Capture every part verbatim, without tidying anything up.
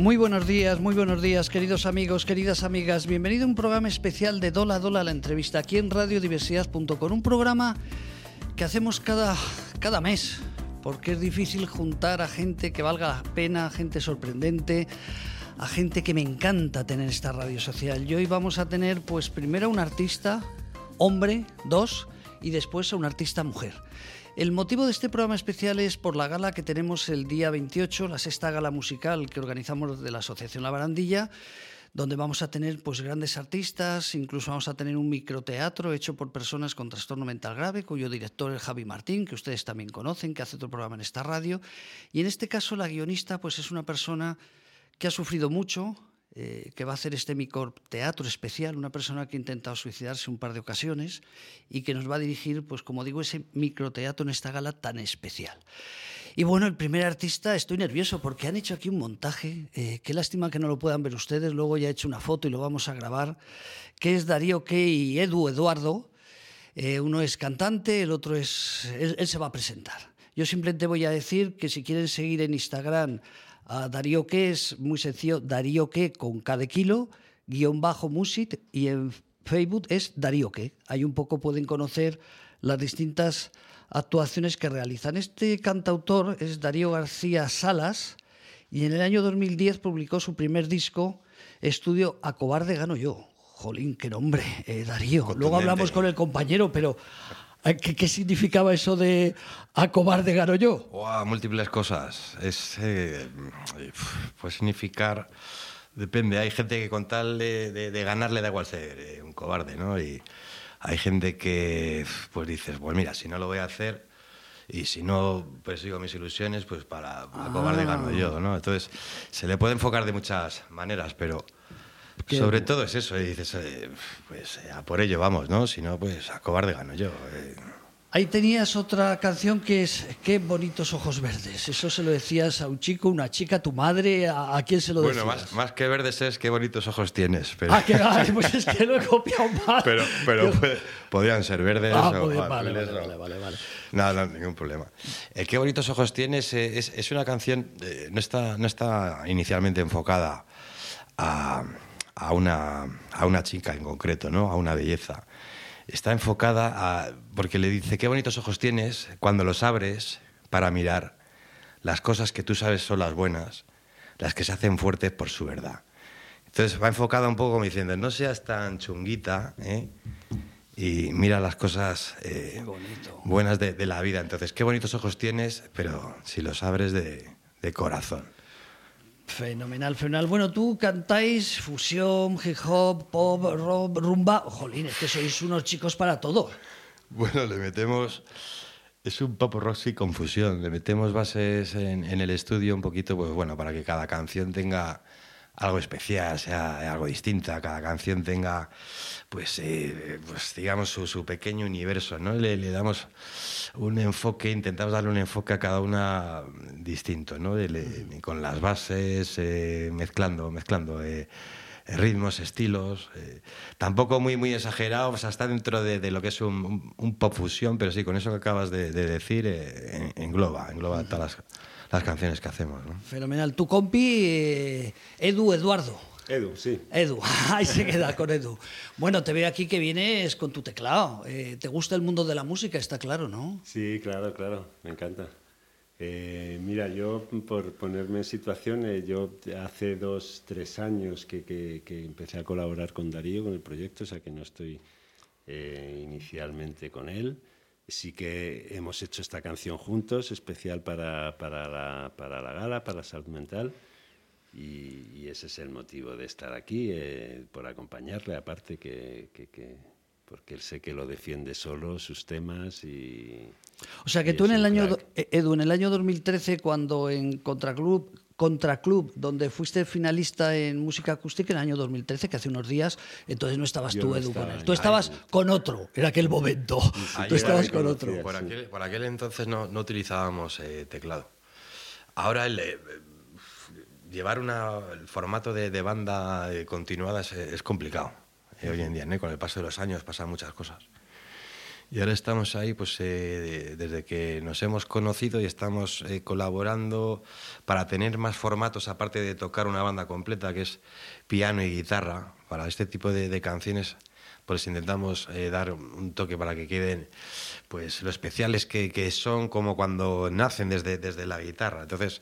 Muy buenos días, muy buenos días, queridos amigos, queridas amigas. Bienvenido a un programa especial de Dola Dola la entrevista aquí en radio diversidad punto com. Un programa que hacemos cada, cada mes, porque es difícil juntar a gente que valga la pena, a gente sorprendente, a gente que me encanta tener esta radio social. Y hoy vamos a tener, pues, primero a un artista hombre, dos, y después a un artista mujer. El motivo de este programa especial es por la gala que tenemos el día veintiocho, la sexta gala musical que organizamos de la Asociación La Barandilla, donde vamos a tener, pues, grandes artistas, incluso vamos a tener un microteatro hecho por personas con trastorno mental grave, cuyo director es Javi Martín, que ustedes también conocen, que hace otro programa en esta radio. Y en este caso la guionista, pues, es una persona que ha sufrido mucho, eh, que va a hacer este microteatro especial, una persona que ha intentado suicidarse un par de ocasiones y que nos va a dirigir, pues, como digo, ese microteatro en esta gala tan especial. Y bueno, el primer artista, estoy nervioso porque han hecho aquí un montaje, eh, qué lástima que no lo puedan ver ustedes, luego ya he hecho una foto y lo vamos a grabar, que es Darío Ke y Edu Eduardo. Eh, uno es cantante, el otro es... Él, él se va a presentar. Yo simplemente voy a decir que si quieren seguir en Instagram a Darío Ke, es muy sencillo, Darío Ke con K de kilo, guión bajo music, y en Facebook es Darío Ke. Ahí un poco pueden conocer las distintas actuaciones que realizan. Este cantautor es Darío García Salas y en el año dos mil diez publicó su primer disco, Estudio A Cobarde Gano Yo. Jolín, qué nombre, eh, Darío. Contundente. Luego hablamos con el compañero, pero ¿qué, qué significaba eso de A Cobarde Gano Yo? Wow, múltiples cosas. Es, eh, puede significar... Depende, hay gente que con tal de, de, de ganar le da igual ser eh, un cobarde, ¿no? Y hay gente que, pues dices, pues mira, si no lo voy a hacer y si no persigo mis ilusiones, pues para ah. a cobarde gano yo, ¿no? Entonces, se le puede enfocar de muchas maneras, pero ¿Qué? sobre todo es eso, y dices, eh, pues a por ello vamos, ¿no? Si no, pues a cobarde gano yo. Eh. Ahí tenías otra canción que es Qué bonitos ojos verdes. Eso se lo decías a un chico, una chica, a tu madre, ¿a, a quién se lo bueno, decías? Bueno, más, más que verdes es qué bonitos ojos tienes. Pero... Ah, que ay, pues es que lo he copiado mal. Pero, pero Yo... puede, podrían ser verdes ah, o puede, azules. Vale, vale, o... vale, vale, vale. No, no, ningún problema. El qué bonitos ojos tienes es, es una canción, eh, no, está, no está inicialmente enfocada a, a, una, a una chica en concreto, ¿no? A una belleza. Está enfocada a... porque le dice, qué bonitos ojos tienes cuando los abres para mirar las cosas que tú sabes son las buenas, las que se hacen fuertes por su verdad. Entonces va enfocada un poco como diciendo, no seas tan chunguita, ¿eh? Y mira las cosas eh, buenas de, de la vida. Entonces, qué bonitos ojos tienes, pero si los abres de, de corazón. Fenomenal, fenomenal. Bueno, tú cantáis fusión, hip hop, pop, rock, rumba. Jolín, es que sois unos chicos para todo. Bueno, le metemos... Es un pop rock sí con fusión. Le metemos bases en, en el estudio un poquito, pues bueno, para que cada canción tenga algo especial, sea algo distinta. Cada canción tenga, pues, eh, pues digamos, su, su pequeño universo, ¿no? Le, le damos un enfoque, intentamos darle un enfoque a cada una distinto, ¿no? Le, le, con las bases, eh, mezclando, mezclando eh, ritmos, estilos, eh, tampoco muy, muy exagerado, o sea, está dentro de, de lo que es un, un, un pop fusión, pero sí, con eso que acabas de, de decir, eh, engloba, engloba todas las, las canciones que hacemos, ¿no? Fenomenal. Tu compi, eh, Edu Eduardo. Edu, sí. Edu, ahí se queda con Edu. Bueno, te veo aquí que vienes con tu teclado. Eh, ¿Te gusta el mundo de la música? Está claro, ¿no? Sí, claro, claro, me encanta. Eh, mira, yo, por ponerme en situación, eh, yo hace dos, tres años que, que, que empecé a colaborar con Darío, con el proyecto, o sea que no estoy eh, inicialmente con él. Sí que hemos hecho esta canción juntos, especial para, para, la, para la gala, para la salud mental. Y, y ese es el motivo de estar aquí, eh, por acompañarle, aparte que, que, que porque él sé que lo defiende solo, sus temas y... O sea que tú en el año, Edu, en el año dos mil trece, cuando en Contraclub, Contraclub, donde fuiste finalista en música acústica en el año dos mil trece, que hace unos días, entonces no estabas Yo tú, no Edu, estaba con él. ahí. Tú estabas Ay, con otro, en aquel momento. Sí, sí, tú estabas con conocía, otro. Por aquel, por aquel entonces no, no utilizábamos eh, teclado. Ahora el, eh, llevar una, el formato de, de banda eh, continuada es, es complicado eh, hoy en día, ¿no? Con el paso de los años pasan muchas cosas. Y ahora estamos ahí, pues eh, desde que nos hemos conocido y estamos eh, colaborando para tener más formatos, aparte de tocar una banda completa, que es piano y guitarra. Para este tipo de, de canciones, pues intentamos eh, dar un toque para que queden pues lo especiales que, que son, como cuando nacen desde, desde la guitarra. Entonces,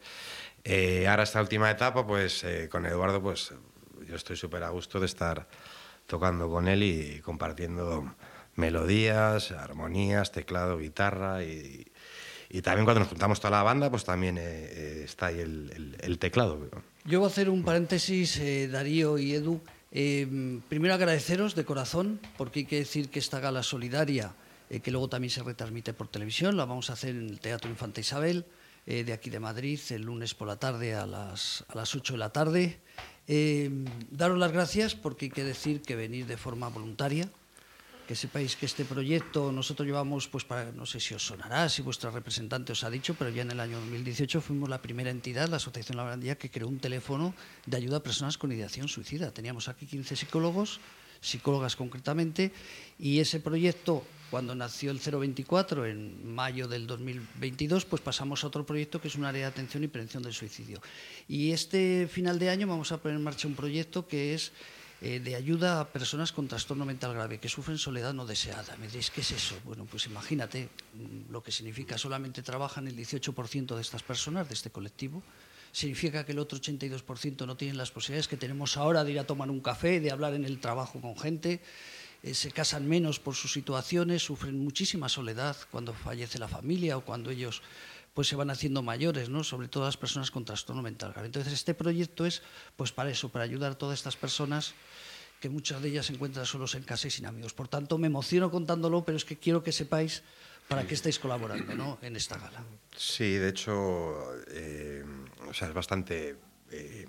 eh, ahora esta última etapa, pues eh, con Eduardo, pues yo estoy súper a gusto de estar tocando con él y compartiendo melodías, armonías, teclado, guitarra y, y también cuando nos juntamos toda la banda, pues también eh, eh, está ahí el, el, el teclado. Yo voy a hacer un paréntesis, eh, Darío y Edu. Eh, primero agradeceros de corazón, porque hay que decir que esta gala solidaria, eh, que luego también se retransmite por televisión, la vamos a hacer en el Teatro Infanta Isabel, eh, de aquí de Madrid, el lunes por la tarde a las, a las ocho de la tarde. Eh, daros las gracias porque hay que decir que venís de forma voluntaria, que sepáis que este proyecto nosotros llevamos, pues para, no sé si os sonará, si vuestra representante os ha dicho, pero ya en el año dos mil dieciocho fuimos la primera entidad, la Asociación La Barandilla, que creó un teléfono de ayuda a personas con ideación suicida. Teníamos aquí quince psicólogos, psicólogas concretamente, y ese proyecto, cuando nació el cero veinticuatro en mayo del dos mil veintidós, pues pasamos a otro proyecto que es un área de atención y prevención del suicidio. Y este final de año vamos a poner en marcha un proyecto que es eh, de ayuda a personas con trastorno mental grave, que sufren soledad no deseada. Me diréis, ¿qué es eso? Bueno, pues imagínate lo que significa. Solamente trabajan el dieciocho por ciento de estas personas, de este colectivo. Significa que el otro ochenta y dos por ciento no tienen las posibilidades que tenemos ahora de ir a tomar un café, de hablar en el trabajo con gente. Eh, se casan menos por sus situaciones, sufren muchísima soledad cuando fallece la familia o cuando ellos pues se van haciendo mayores, ¿no? Sobre todo las personas con trastorno mental grave. Entonces este proyecto es pues para eso, para ayudar a todas estas personas que muchas de ellas se encuentran solos en casa y sin amigos. Por tanto, me emociono contándolo, pero es que quiero que sepáis para qué estáis colaborando, ¿no?, en esta gala. Sí, de hecho, eh, o sea, es bastante, eh,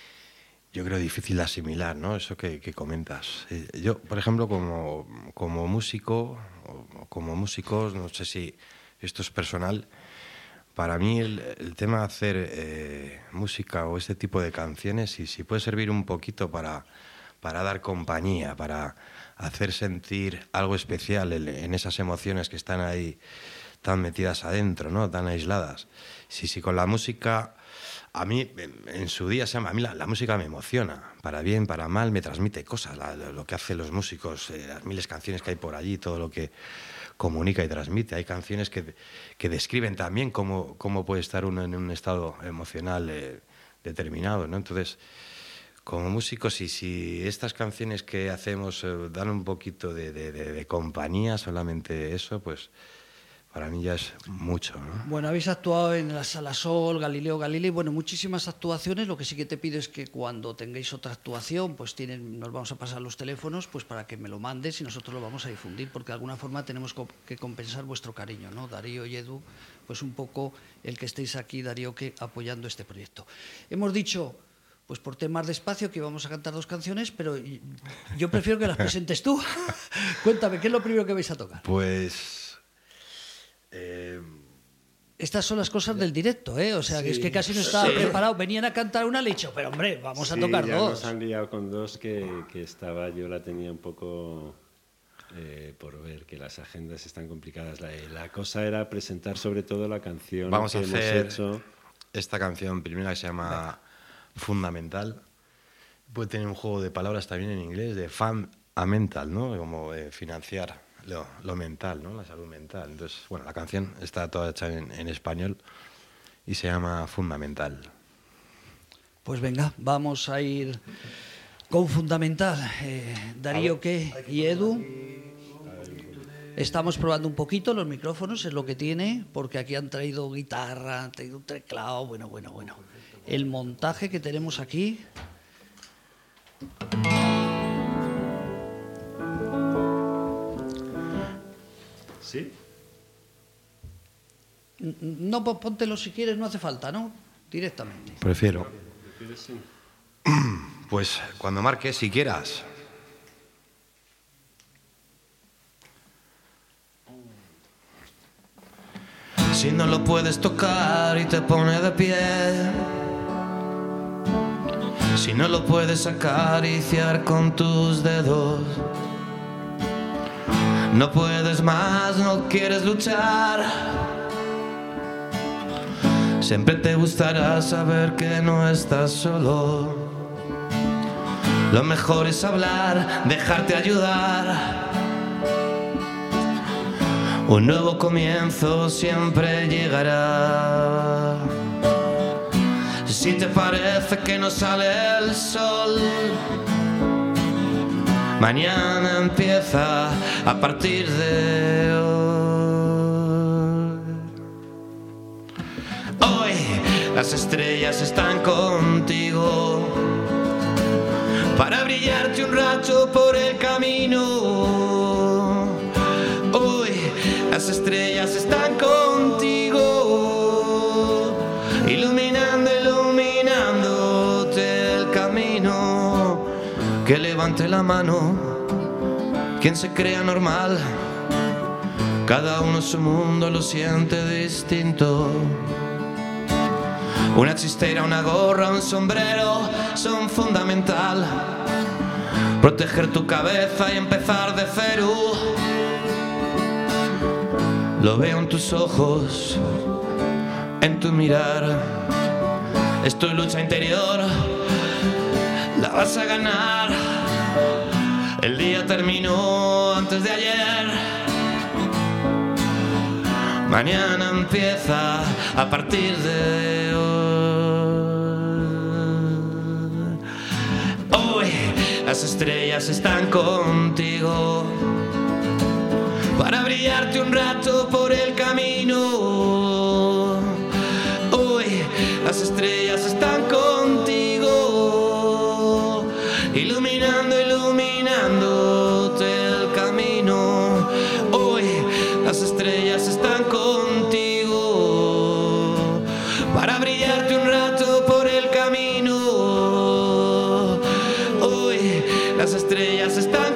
yo creo, difícil de asimilar, ¿no?, eso que, que comentas. Eh, yo, por ejemplo, como, como músico, o como músicos, no sé si esto es personal, para mí el, el tema de hacer eh, música o este tipo de canciones, y si puede servir un poquito para, para dar compañía, para hacer sentir algo especial en, en esas emociones que están ahí tan metidas adentro, ¿no?, tan aisladas. Si, si con la música, a mí en, en su día, se llama, a mí la, la música me emociona, para bien, para mal, me transmite cosas, la, lo que hacen los músicos, eh, las miles de canciones que hay por allí, todo lo que comunica y transmite. Hay canciones que, que describen también cómo, cómo puede estar uno en un estado emocional eh, determinado, ¿no? Entonces, como músicos, y si estas canciones que hacemos eh, dan un poquito de, de, de, de compañía, solamente eso, pues para mí ya es mucho, ¿no? Bueno, habéis actuado en la Sala Sol, Galileo Galilei, bueno, muchísimas actuaciones. Lo que sí que te pido es que cuando tengáis otra actuación, pues tienen, nos vamos a pasar los teléfonos, pues para que me lo mandes y nosotros lo vamos a difundir, porque de alguna forma tenemos que compensar vuestro cariño, ¿no? Darío y Edu, pues un poco el que estéis aquí, Darío, que apoyando este proyecto. Hemos dicho, pues por temas de espacio, que íbamos a cantar dos canciones, pero yo prefiero que las presentes tú. Cuéntame, ¿qué es lo primero que vais a tocar? Pues... Eh, Estas son las cosas del directo, ¿eh? O sea, sí, que es que casi no estaba sí. preparado. Venían a cantar una, le he dicho, pero hombre, vamos sí, a tocar ya dos. Nos han liado con dos que, que estaba, yo la tenía un poco eh, por ver, que las agendas están complicadas. La, la cosa era presentar sobre todo la canción Vamos que a hacer hemos hecho. Esta canción primera que se llama Venga. Fundamental. Puede tener un juego de palabras también en inglés, de fan a mental, ¿no? Como eh, financiar lo, lo mental, ¿no? La salud mental. Entonces, bueno, la canción está toda hecha en, en español y se llama Fundamental. Pues venga, vamos a ir con Fundamental. Eh, Darío, ¿qué? Y Edu. Estamos probando un poquito los micrófonos, es lo que tiene, porque aquí han traído guitarra, han traído un teclado, bueno, bueno, bueno. El montaje que tenemos aquí. ¿Sí? No, póntelo si quieres, no hace falta, ¿no? Directamente. Prefiero. Pues cuando marques, si quieras. Si no lo puedes tocar y te pone de pie, si no lo puedes acariciar con tus dedos, No puedes más, no quieres luchar. Siempre te gustará saber que no estás solo. Lo mejor es hablar, dejarte ayudar. Un nuevo comienzo siempre llegará. Si te parece que no sale el sol, mañana empieza a partir de hoy. Hoy las estrellas están contigo para brillarte un rato por el camino. Hoy las estrellas están contigo, iluminando, iluminándote el camino. Que levante la mano quien se crea normal. Cada uno su mundo lo siente distinto. Una chistera, una gorra, un sombrero son fundamental. Proteger tu cabeza y empezar de cero. Lo veo en tus ojos, en tu mirar. Es tu lucha interior, la vas a ganar. El día terminó antes de ayer. Mañana empieza a partir de hoy. Hoy las estrellas están contigo para brillarte un rato por el camino. Hoy las estrellas están contigo, iluminando, iluminándote el camino. Hoy las estrellas están contigo para brillarte un rato por el camino. Hoy las estrellas están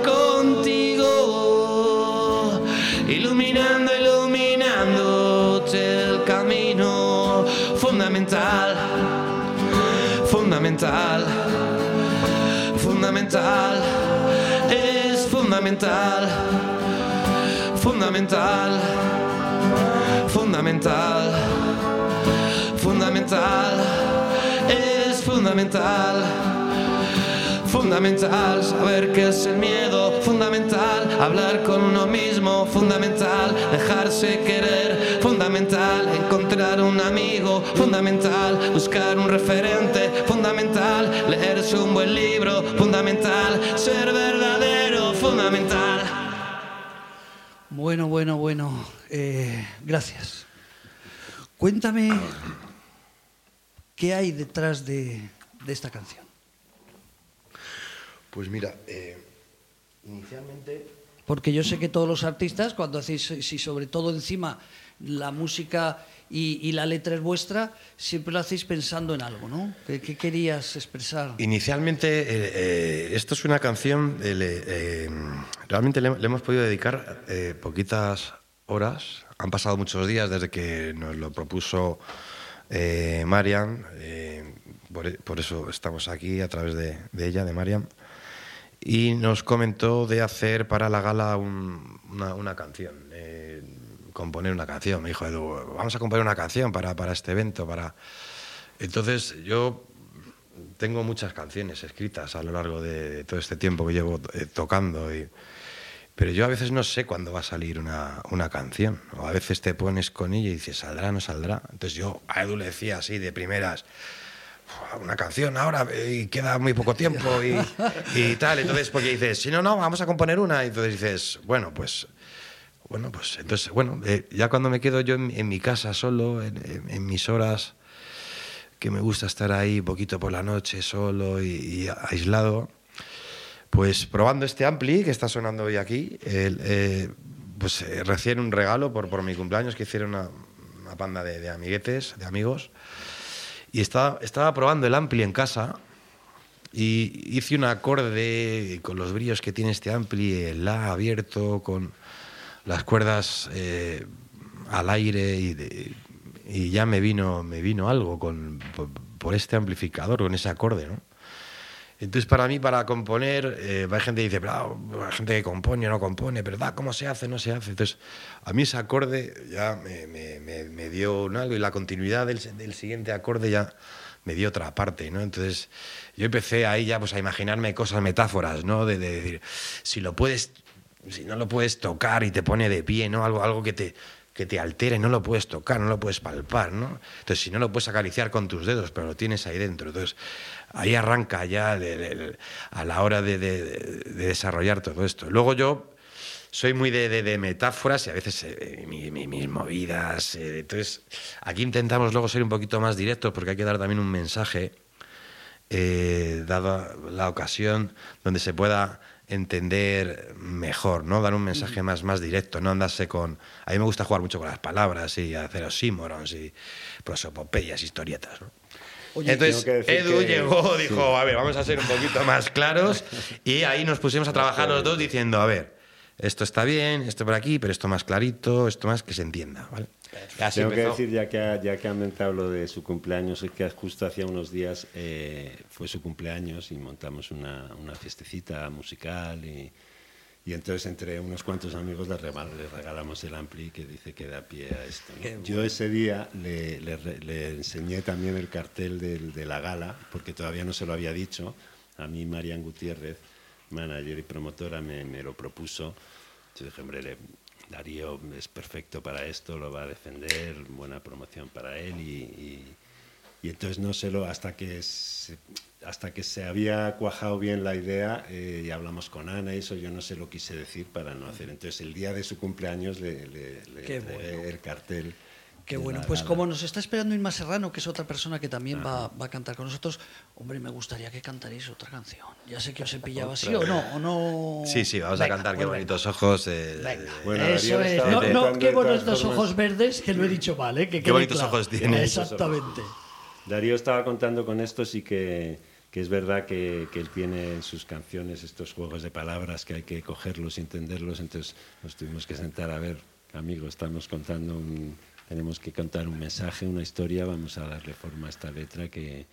contigo, iluminando, iluminándote el camino. Fundamental, fundamental, fundamental, es fundamental, fundamental, fundamental, fundamental, es fundamental. Fundamental saber qué es el miedo, fundamental hablar con uno mismo, fundamental dejarse querer, fundamental encontrar un amigo, fundamental buscar un referente, fundamental leerse un buen libro, fundamental ser verdadero, fundamental. Bueno, bueno, bueno, eh, gracias. Cuéntame qué hay detrás de, de esta canción. Pues mira, eh, inicialmente... Porque yo sé que todos los artistas, cuando hacéis, si sobre todo encima la música y, y la letra es vuestra, siempre lo hacéis pensando en algo, ¿no? ¿Qué, qué querías expresar? Inicialmente, eh, eh, esto es una canción, eh, eh, realmente le, le hemos podido dedicar eh, poquitas horas. Han pasado muchos días desde que nos lo propuso eh, Marian, eh, por, por eso estamos aquí a través de, de ella, de Marian. Y nos comentó de hacer para la gala un, una, una canción, eh, componer una canción. Me dijo, Edu, vamos a componer una canción para, para este evento. Para... Entonces yo tengo muchas canciones escritas a lo largo de, de todo este tiempo que llevo eh, tocando. Y... Pero yo a veces no sé cuándo va a salir una, una canción. O a veces te pones con ella y dices, ¿saldrá o no saldrá? Entonces yo a Edu le decía así de primeras... una canción ahora y queda muy poco tiempo y, y tal, entonces porque dices, si no, no, vamos a componer una, y entonces dices, bueno, pues bueno, pues entonces, bueno, eh, ya cuando me quedo yo en, en mi casa solo, en, en, en mis horas que me gusta estar ahí un poquito por la noche solo y, y aislado, pues probando este ampli que está sonando hoy aquí, el, eh, pues eh, recién un regalo por, por mi cumpleaños, que hicieron una, una panda de, de amiguetes, de amigos. Y estaba, estaba probando el ampli en casa y hice un acorde con los brillos que tiene este ampli, el La abierto, con las cuerdas eh, al aire y, de, y ya me vino, me vino algo con, por, por este amplificador, con ese acorde, ¿no? Entonces, para mí, para componer, eh, hay gente que dice, pero hay gente que compone o no compone, pero da, ¿cómo se hace? No se hace. Entonces, a mí ese acorde ya me, me, me, me dio un algo y la continuidad del, del siguiente acorde ya me dio otra parte, ¿no? Entonces, yo empecé ahí ya pues, a imaginarme cosas, metáforas, ¿no? De, de decir, si lo puedes, si no lo puedes tocar y te pone de pie, ¿no? Algo, algo que te... que te altere, no lo puedes tocar, no lo puedes palpar, ¿no? Entonces, si no lo puedes acariciar con tus dedos, pero lo tienes ahí dentro. Entonces, ahí arranca ya de, de, de, a la hora de, de, de desarrollar todo esto. Luego yo soy muy de, de, de metáforas y a veces eh, mi, mi, mis movidas. Eh, entonces, aquí intentamos luego ser un poquito más directos porque hay que dar también un mensaje, eh, dada la ocasión, donde se pueda entender mejor, ¿no? Dar un mensaje más, más directo, no andarse con... A mí me gusta jugar mucho con las palabras y hacer oxímorons y prosopopeyas, historietas, ¿no? Oye, entonces Edu que... llegó, dijo, sí. a ver, vamos a ser un poquito más claros y ahí nos pusimos a trabajar los dos diciendo, a ver, esto está bien, esto por aquí, pero esto más clarito, esto más que se entienda, ¿vale? Así Tengo empezó. que decir, ya que, ha, ya que han mentado lo de su cumpleaños, es que justo hacía unos días eh, fue su cumpleaños y montamos una, una fiestecita musical y, y entonces entre unos cuantos amigos le, le regalamos el ampli que dice que da pie a esto, ¿no? Bueno. Yo ese día le, le, le enseñé también el cartel de, de la gala, porque todavía no se lo había dicho. A mí Marian Gutiérrez, manager y promotora, me, me lo propuso. Yo dije, hombre, le... Darío es perfecto para esto, lo va a defender, buena promoción para él y, y, y entonces no sé lo hasta que se, hasta que se había cuajado bien la idea eh, y hablamos con Ana y eso yo no se lo quise decir para no hacer. Entonces el día de su cumpleaños le, le, le entregué bueno. el cartel. Qué bueno, pues como nos está esperando Inma Serrano, que es otra persona que también va, va a cantar con nosotros, hombre, me gustaría que cantaréis otra canción. Ya sé que os he pillado así o no, o no... Sí, sí, vamos Venga, a cantar pues Qué bonitos venga. ojos. Eh, Venga, bueno, eso es. No, no qué bonitos formas... ojos verdes, que lo he dicho mal, ¿eh? Que qué bonitos claro. ojos tienes. Exactamente. Darío estaba contando con esto, sí que, que es verdad que, que él tiene en sus canciones estos juegos de palabras que hay que cogerlos y entenderlos, entonces nos tuvimos que sentar a ver, amigo, estamos contando un... Tenemos que contar un mensaje, una historia, vamos a darle forma a esta letra que,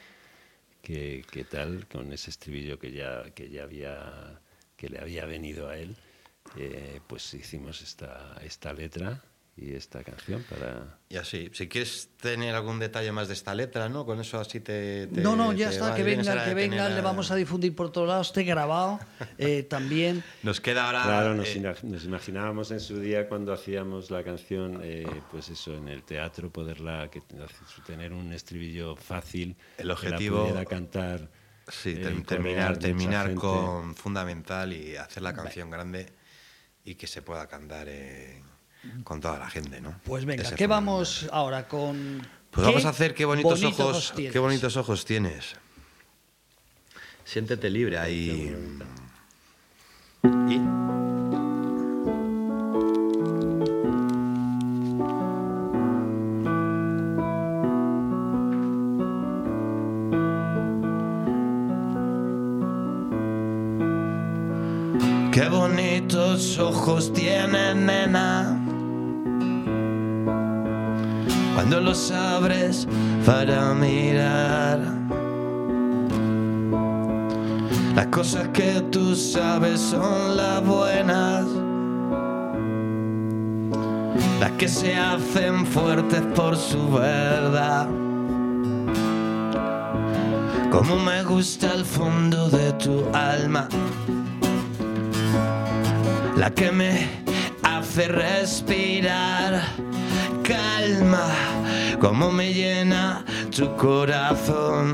que, que tal, con ese estribillo que ya, que ya había, que le había venido a él, eh, pues hicimos esta, esta letra y esta canción para... Y así, si quieres tener algún detalle más de esta letra, ¿no? Con eso así te... te no, no, ya te está, va, que venga, que venga, a... le vamos a difundir por todos lados, esté grabado eh, también. Nos queda ahora... Claro, nos, eh... nos imaginábamos en su día cuando hacíamos la canción, eh, pues eso, en el teatro, poderla, que, tener un estribillo fácil, el objetivo, que la pudiera cantar. Sí, eh, terminar, terminar con fundamental y hacer la canción Bien. grande y que se pueda cantar... Eh, con toda la gente, ¿no? Pues venga, Ese ¿qué vamos ahora con...? Pues vamos a hacer qué bonitos, bonitos ojos, ojos qué bonitos ojos tienes. Siéntete libre ahí. Y... Qué bonitos ojos tiene, nena, cuando los abres para mirar las cosas que tú sabes son las buenas, las que se hacen fuertes por su verdad. Como me gusta el fondo de tu alma, la que me hace respirar. Calma, como me llena tu corazón,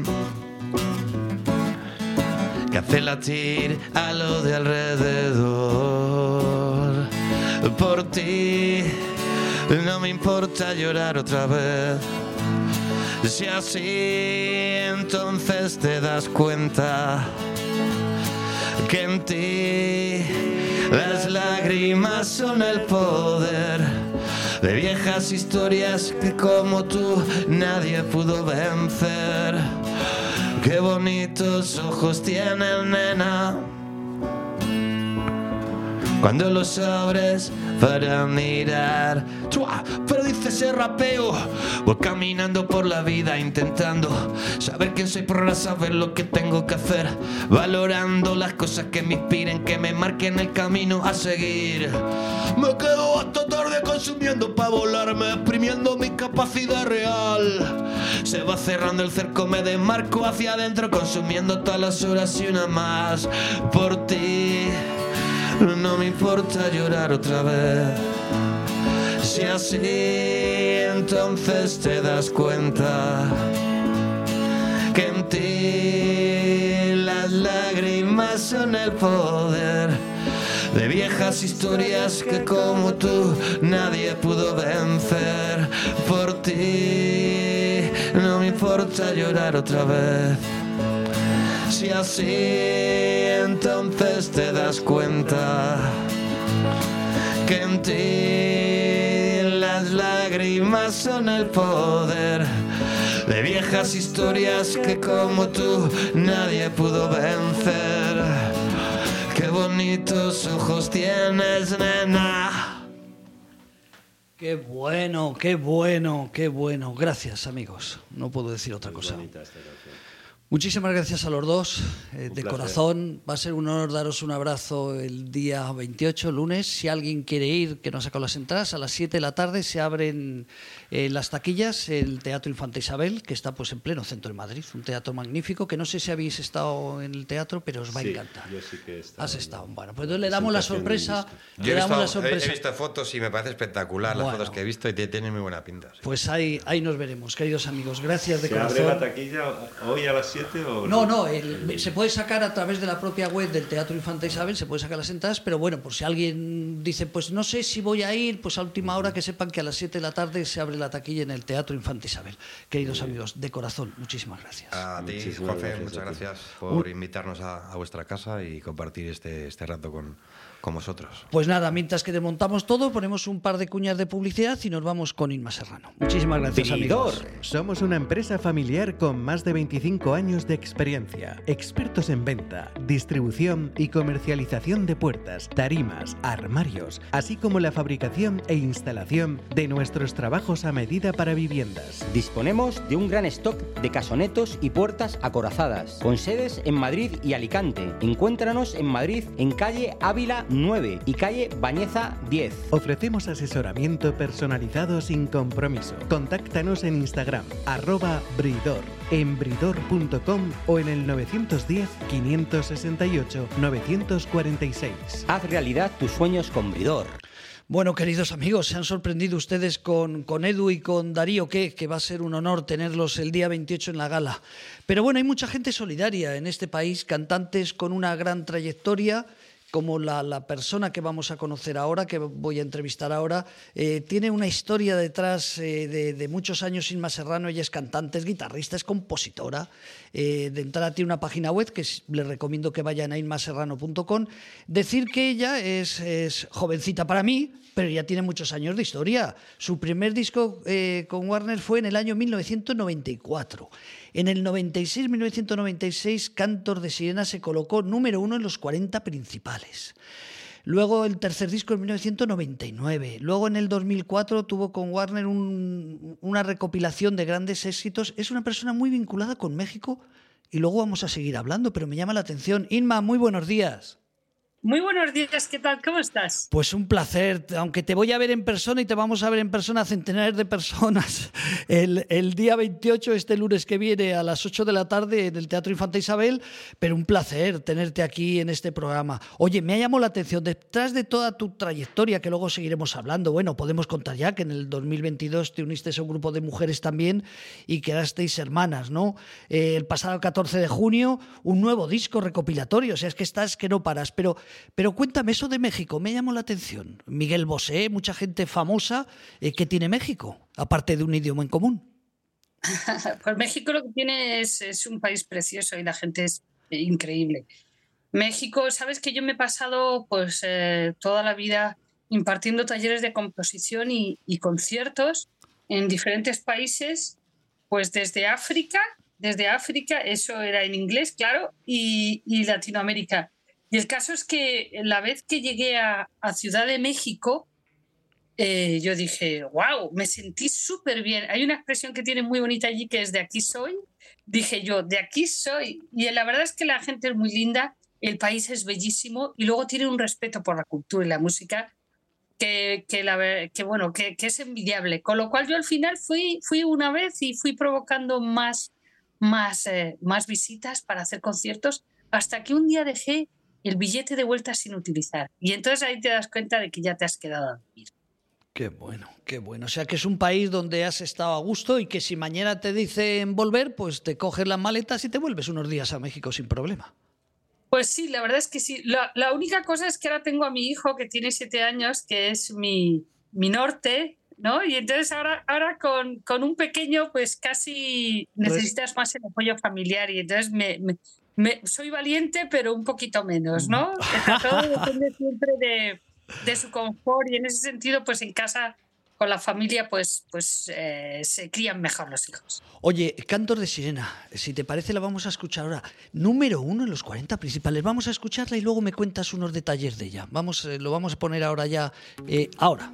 que hace latir a lo de alrededor. Por ti no me importa llorar otra vez, si así entonces te das cuenta que en ti las lágrimas son el poder de viejas historias que como tú nadie pudo vencer. Qué bonitos ojos tiene, nena, cuando los abres para mirar. ¡Chua! Pero dice ese rapeo, voy caminando por la vida intentando saber quién soy para saber lo que tengo que hacer, valorando las cosas que me inspiren, que me marquen el camino a seguir. Me quedo hasta tarde consumiendo para volarme, exprimiendo mi capacidad real. Se va cerrando el cerco, me desmarco hacia adentro, consumiendo todas las horas y una más por ti. No me importa llorar otra vez. Si así entonces te das cuenta que en ti las lágrimas son el poder de viejas historias que como tú nadie pudo vencer. Por ti no me importa llorar otra vez. Si así entonces te das cuenta que en ti las lágrimas son el poder de viejas historias que como tú nadie pudo vencer. Qué bonitos ojos tienes, nena. Qué bueno, qué bueno, qué bueno. Gracias, amigos. No puedo decir otra cosa. Muchísimas gracias a los dos, eh, de corazón. Va a ser un honor daros un abrazo el día veintiocho, lunes. Si alguien quiere ir, que nos sacó las entradas, a las siete de la tarde se abren eh, las taquillas, el Teatro Infanta Isabel, que está pues en pleno centro de Madrid. Un teatro magnífico, que no sé si habéis estado en el teatro, pero os va sí, a encantar. Yo sí que he estado. Has estado. Bueno, pues entonces le damos la sorpresa. Yo le he, damos visto, la sorpresa. he visto fotos y me parece espectacular bueno, las fotos que he visto y tienen muy buena pinta. Sí. Pues ahí, ahí nos veremos, queridos amigos. Gracias de ¿Se corazón. abre la taquilla hoy a las siete o no? No, el, se puede sacar a través de la propia web del Teatro Infanta Isabel, se puede sacar las entradas, pero bueno, por si alguien dice, pues no sé si voy a ir, pues a última hora que sepan que a las siete de la tarde se abre la taquilla en el Teatro Infanta Isabel. Queridos amigos, de corazón, muchísimas gracias. A ti, Muchísimas Juanfe, gracias muchas a ti. gracias por invitarnos a, a vuestra casa y compartir este, este rato con, con vosotros. Pues nada, mientras que desmontamos todo, ponemos un par de cuñas de publicidad y nos vamos con Inma Serrano. Muchísimas gracias, Bridor. amigos. Somos una empresa familiar con más de veinticinco años de experiencia, expertos en venta, distribución y comercialización de puertas, tarimas, armarios, así como la fabricación e instalación de nuestros trabajos a medida para viviendas. Disponemos de un gran stock de casonetos y puertas acorazadas, con sedes en Madrid y Alicante. Encuéntranos en Madrid, en calle Ávila nueve y calle Bañeza diez. Ofrecemos asesoramiento personalizado sin compromiso. Contáctanos en Instagram, arroba Bridor, en bridor punto com o en el nueve uno cero, quinientos sesenta y ocho, novecientos cuarenta y seis. Haz realidad tus sueños con Bridor. Bueno, queridos amigos, se han sorprendido ustedes con, con Edu y con Darío, que, que va a ser un honor tenerlos el día veintiocho en la gala. Pero bueno, hay mucha gente solidaria en este país, cantantes con una gran trayectoria, como la, la persona que vamos a conocer ahora, que voy a entrevistar ahora, eh, tiene una historia detrás eh, de, de muchos años. Inma Serrano, ella es cantante, es guitarrista, es compositora. Eh, de entrada tiene una página web que les recomiendo que vayan a inma serrano punto com. Decir que ella es, es jovencita para mí, pero ya tiene muchos años de historia. Su primer disco eh, con Warner fue en el año mil novecientos noventa y cuatro. En el noventa y seis, mil novecientos noventa y seis, Cantor de Sirena se colocó número uno en los cuarenta principales. Luego el tercer disco en mil novecientos noventa y nueve. Luego en el dos mil cuatro tuvo con Warner un, una recopilación de grandes éxitos. Es una persona muy vinculada con México y luego vamos a seguir hablando, pero me llama la atención. Inma, muy buenos días. Muy buenos días, ¿qué tal? ¿Cómo estás? Pues un placer, aunque te voy a ver en persona y te vamos a ver en persona centenares de personas el, el día veintiocho, este lunes que viene a las ocho de la tarde en el Teatro Infanta Isabel, pero un placer tenerte aquí en este programa. Oye, me ha llamado la atención, detrás de toda tu trayectoria, que luego seguiremos hablando, bueno, podemos contar ya que en el dos mil veintidós te uniste a un grupo de mujeres también y quedasteis hermanas, ¿no? Eh, el pasado catorce de junio, un nuevo disco recopilatorio, o sea, es que estás que no paras, pero... Pero cuéntame, eso de México, me llamó la atención. Miguel Bosé, mucha gente famosa, eh, ¿qué tiene México? Aparte de un idioma en común. Pues México lo que tiene es, es un país precioso y la gente es increíble. México, sabes que yo me he pasado pues eh, toda la vida impartiendo talleres de composición y, y conciertos en diferentes países, pues desde África, desde África, eso era en inglés, claro, y, y Latinoamérica. Y el caso es que la vez que llegué a, a Ciudad de México, eh, yo dije, wow, me sentí súper bien. Hay una expresión que tiene muy bonita allí que es de aquí soy. Dije yo, de aquí soy. Y la verdad es que la gente es muy linda, el país es bellísimo y luego tiene un respeto por la cultura y la música que, que, la, que, bueno, que, que es envidiable. Con lo cual yo al final fui, fui una vez y fui provocando más, más, eh, más visitas para hacer conciertos hasta que un día dejé el billete de vuelta sin utilizar. Y entonces ahí te das cuenta de que ya te has quedado a vivir. Qué bueno, qué bueno. O sea, que es un país donde has estado a gusto y que si mañana te dicen volver, pues te coges las maletas y te vuelves unos días a México sin problema. Pues sí, la verdad es que sí. La, la única cosa es que ahora tengo a mi hijo que tiene siete años, que es mi, mi norte, ¿no? Y entonces ahora, ahora con, con un pequeño, pues casi necesitas más el apoyo familiar y entonces me, me, me, soy valiente, pero un poquito menos, ¿no? Todo depende siempre de... de su confort y en ese sentido pues en casa con la familia pues, pues eh, se crían mejor los hijos. Oye, Cantos de Sirena, si te parece la vamos a escuchar ahora. Número uno en los cuarenta principales. Vamos a escucharla y luego me cuentas unos detalles de ella. Vamos, eh, lo vamos a poner ahora ya, eh, ahora.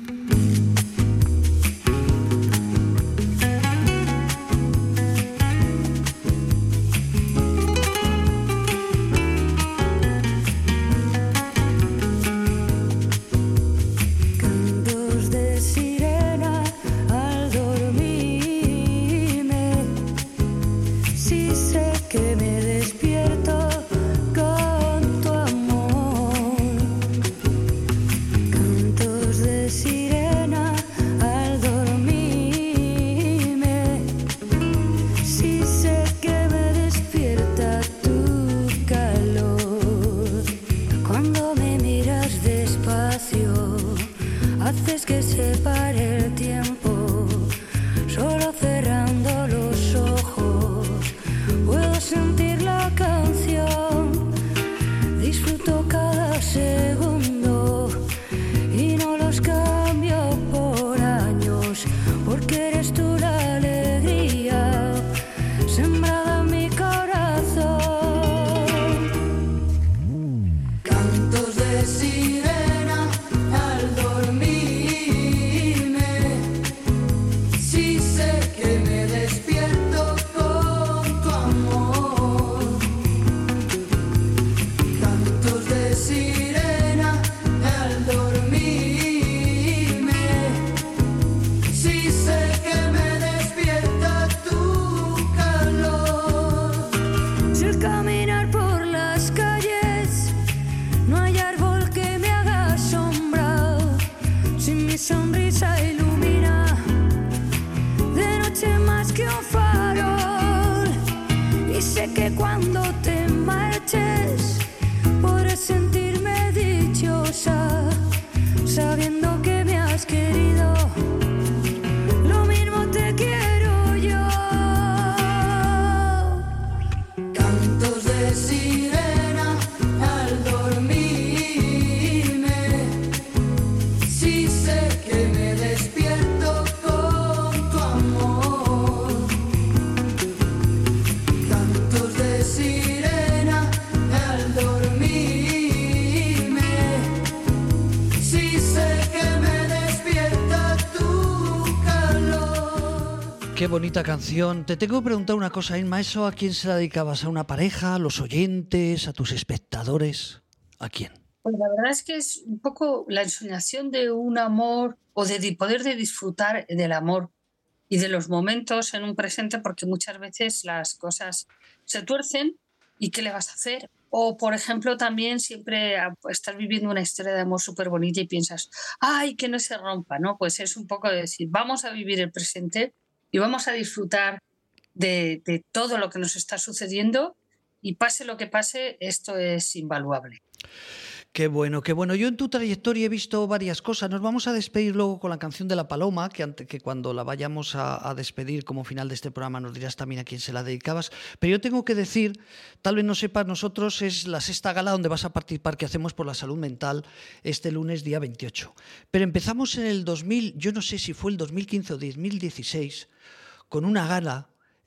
Qué bonita canción. Te tengo que preguntar una cosa, Inma. ¿Eso a quién se la dedicabas? ¿A una pareja? ¿A los oyentes? ¿A tus espectadores? ¿A quién? Pues la verdad es que es un poco la ensoñación de un amor o de poder de disfrutar del amor y de los momentos en un presente, porque muchas veces las cosas se tuercen y ¿qué le vas a hacer? O, por ejemplo, también siempre estás viviendo una historia de amor súper bonita y piensas, ¡ay, que no se rompa! ¿No? Pues es un poco de decir, vamos a vivir el presente y vamos a disfrutar de, de todo lo que nos está sucediendo y pase lo que pase, esto es invaluable. Qué bueno, qué bueno. Yo en tu trayectoria he visto varias cosas. Nos vamos a despedir luego con la canción de La Paloma, que, ante, que cuando la vayamos a, a despedir como final de este programa nos dirás también a quién se la dedicabas. Pero yo tengo que decir, tal vez no sepas, nosotros es la sexta gala donde vas a participar que hacemos por la salud mental este lunes día veintiocho. Pero empezamos en el dos mil, yo no sé si fue el dos mil quince o dos mil dieciséis, con una gala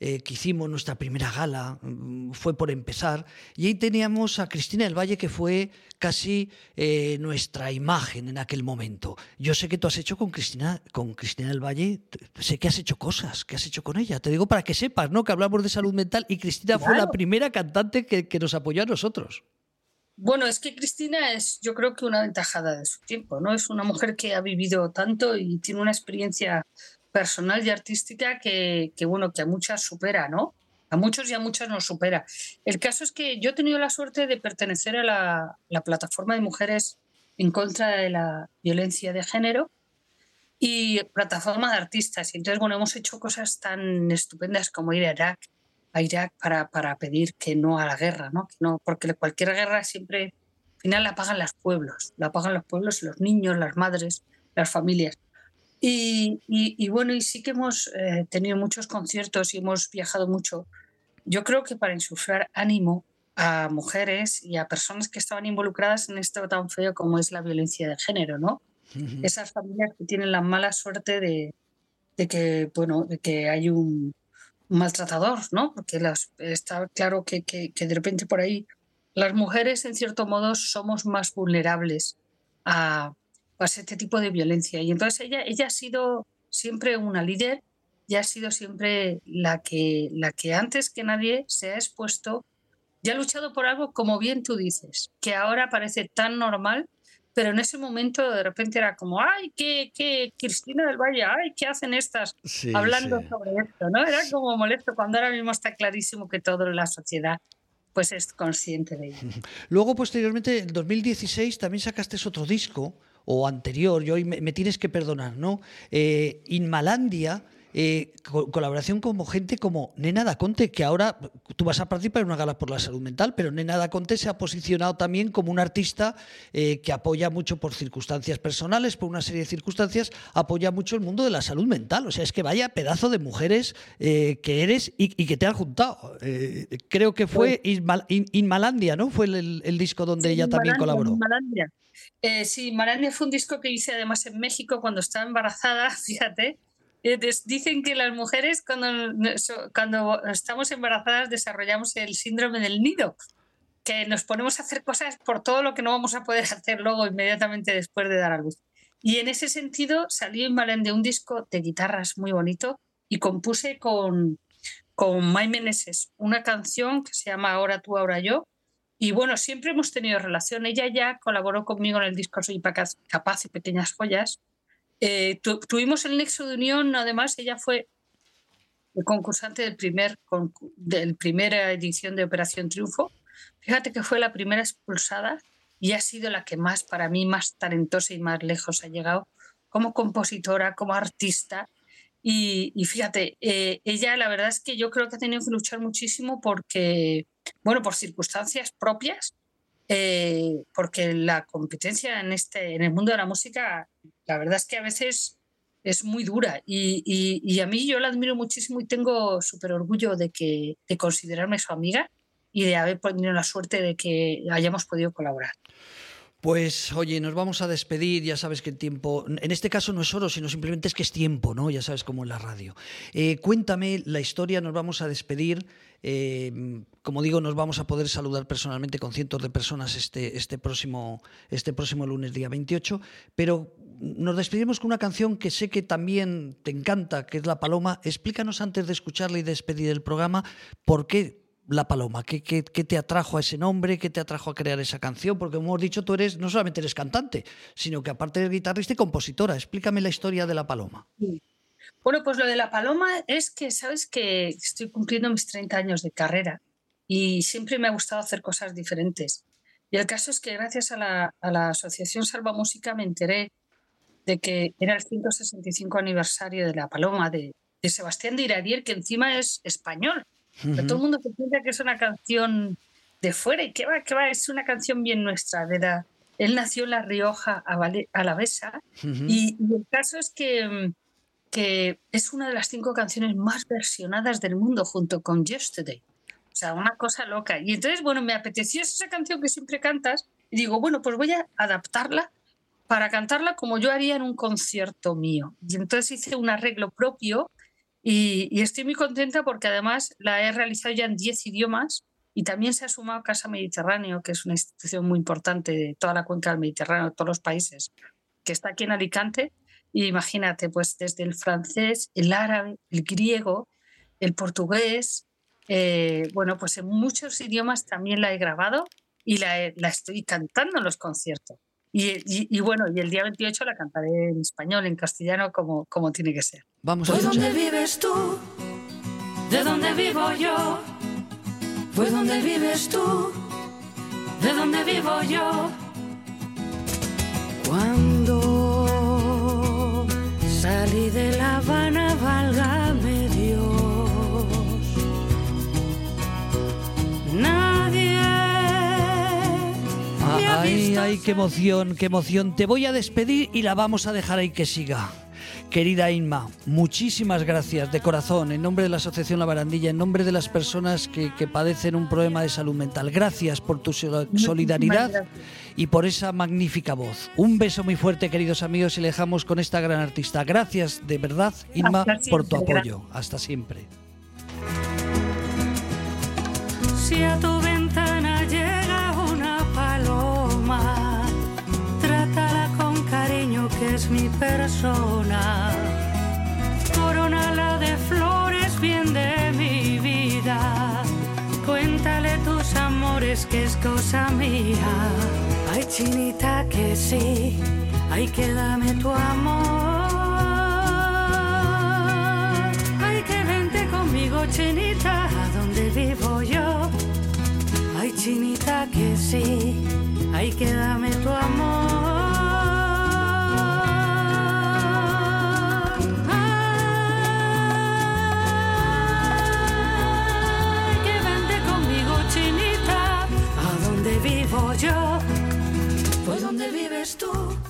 eh, que hicimos, nuestra primera gala, fue por empezar, y ahí teníamos a Cristina del Valle, que fue casi eh, nuestra imagen en aquel momento. Yo sé que tú has hecho con Cristina, con Cristina del Valle, sé que has hecho cosas, que has hecho con ella. Te digo para que sepas, ¿no?, que hablamos de salud mental y Cristina claro. fue la primera cantante que, que nos apoyó a nosotros. Bueno, es que Cristina es, yo creo que una aventajada de su tiempo, ¿no? Es una mujer que ha vivido tanto y tiene una experiencia personal y artística que, que, bueno, que a muchas supera, ¿no? A muchos y a muchas nos supera. El caso es que yo he tenido la suerte de pertenecer a la, la plataforma de mujeres en contra de la violencia de género y plataforma de artistas. Y entonces, bueno, hemos hecho cosas tan estupendas como ir a Irak, a Irak para, para pedir que no a la guerra, ¿no? Que no, porque cualquier guerra siempre, al final la pagan los pueblos, la pagan los pueblos, los niños, las madres, las familias. Y, y, y bueno, y sí que hemos eh, tenido muchos conciertos y hemos viajado mucho. Yo creo que para insuflar ánimo a mujeres y a personas que estaban involucradas en esto tan feo como es la violencia de género, ¿no? Uh-huh. Esas familias que tienen la mala suerte de, de que, bueno, de que hay un maltratador, ¿no? Porque las, está claro que, que, que de repente por ahí las mujeres, en cierto modo, somos más vulnerables a a este tipo de violencia. Y entonces ella, ella ha sido siempre una líder y ha sido siempre la que, la que antes que nadie se ha expuesto y ha luchado por algo, como bien tú dices, que ahora parece tan normal, pero en ese momento de repente era como, ¡ay, qué, qué Cristina del Valle! ¡Ay, qué hacen estas! Sí, hablando sí. sobre esto, ¿no? Era como molesto cuando ahora mismo está clarísimo que toda la sociedad pues es consciente de ello. Luego, posteriormente, en dos mil dieciséis también sacaste otro disco, o anterior, yo me, me tienes que perdonar, ¿no? Eh, Inmalandia, eh, co- colaboración con gente como Nena Da Conte, que ahora tú vas a participar en una gala por la salud mental, pero Nena Da Conte se ha posicionado también como un artista eh, que apoya mucho por circunstancias personales, por una serie de circunstancias, apoya mucho el mundo de la salud mental. O sea, es que vaya pedazo de mujeres eh, que eres y, y que te han juntado. Eh, creo que fue Inmal- In- Inmalandia, ¿no? Fue el, el disco donde sí, ella también colaboró. Inmalandia. Eh, sí, Inmalandia fue un disco que hice además en México cuando estaba embarazada, fíjate. Eh, des, dicen que las mujeres cuando, cuando estamos embarazadas desarrollamos el síndrome del nido, que nos ponemos a hacer cosas por todo lo que no vamos a poder hacer luego inmediatamente después de dar a luz. Y en ese sentido salió Inmalandia, un disco de guitarras muy bonito, y compuse con, con May Meneses una canción que se llama Ahora tú, ahora yo. Y bueno, siempre hemos tenido relación. Ella ya colaboró conmigo en el disco Soy Capaz y Pequeñas Joyas. Eh, tu, tuvimos el nexo de unión, además, ella fue concursante del primer, del primera edición de Operación Triunfo. Fíjate que fue la primera expulsada y ha sido la que más, para mí, más talentosa y más lejos ha llegado como compositora, como artista. Y, y fíjate, eh, ella la verdad es que yo creo que ha tenido que luchar muchísimo porque, bueno, por circunstancias propias, eh, porque la competencia en, este, en el mundo de la música, la verdad es que a veces es muy dura. Y, y, y a mí yo la admiro muchísimo y tengo súper orgullo de, que, de considerarme su amiga y de haber tenido la suerte de que hayamos podido colaborar. Pues oye, nos vamos a despedir, ya sabes que el tiempo, en este caso no es oro, sino simplemente es que es tiempo, ¿no? Ya sabes cómo en la radio. Eh, cuéntame la historia, nos vamos a despedir, eh, como digo, nos vamos a poder saludar personalmente con cientos de personas este, este, próximo, este próximo lunes, día veintiocho, pero nos despedimos con una canción que sé que también te encanta, que es La Paloma. Explícanos antes de escucharla y despedir el programa, ¿por qué La Paloma? ¿Qué, qué, ¿Qué te atrajo a ese nombre? ¿Qué te atrajo a crear esa canción? Porque como hemos dicho, tú eres, no solamente eres cantante, sino que aparte eres guitarrista y compositora. Explícame la historia de La Paloma. Sí. Bueno, pues lo de La Paloma es que, sabes que estoy cumpliendo mis treinta años de carrera y siempre me ha gustado hacer cosas diferentes. Y el caso es que gracias a la, a la Asociación Salva Música me enteré de que era el ciento sesenta y cinco aniversario de La Paloma, de, de Sebastián de Iradier, que encima es español. Uh-huh. Pero todo el mundo se piensa que es una canción de fuera y que va, que va, es una canción bien nuestra. De la, él nació en La Rioja Alavesa uh-huh. y, y el caso es que, que es una de las cinco canciones más versionadas del mundo junto con Yesterday. O sea, una cosa loca. Y entonces, bueno, me apeteció esa canción que siempre cantas y digo, bueno, pues voy a adaptarla para cantarla como yo haría en un concierto mío. Y entonces hice un arreglo propio Y, y estoy muy contenta porque además la he realizado ya en diez idiomas y también se ha sumado Casa Mediterráneo, que es una institución muy importante de toda la cuenca del Mediterráneo, de todos los países, que está aquí en Alicante. Y imagínate, pues desde el francés, el árabe, el griego, el portugués, eh, bueno, pues en muchos idiomas también la he grabado y la, he, la estoy cantando en los conciertos. Y, y, y bueno, y el día veintiocho la cantaré en español, en castellano, como, como tiene que ser. Vamos a Pues escuchar. donde vives tú, de donde vivo yo, pues donde vives tú, de donde vivo yo. Cuando salí de La Habana, válgame Dios, nadie me ha Ay, visto. ay, qué emoción, qué emoción. Te voy a despedir y la vamos a dejar ahí que siga. Querida Inma, muchísimas gracias de corazón, en nombre de la Asociación La Barandilla, en nombre de las personas que, que padecen un problema de salud mental. Gracias por tu solidaridad y por esa magnífica voz. Un beso muy fuerte, queridos amigos, y le dejamos con esta gran artista. Gracias de verdad, Inma, por tu apoyo. Hasta siempre. Si a tu ventana llega una paloma, trátala con cariño, que es mi persona. Corónala de flores, bien de mi vida. Cuéntale tus amores, que es cosa mía. Ay, chinita, que sí, ay, que dame tu amor. Ay, que vente conmigo, chinita, a donde vivo yo. Ay, chinita, que sí, ay, que dame tu amor. Ay, que vente conmigo, chinita, a donde vivo yo. Pues donde vives tú,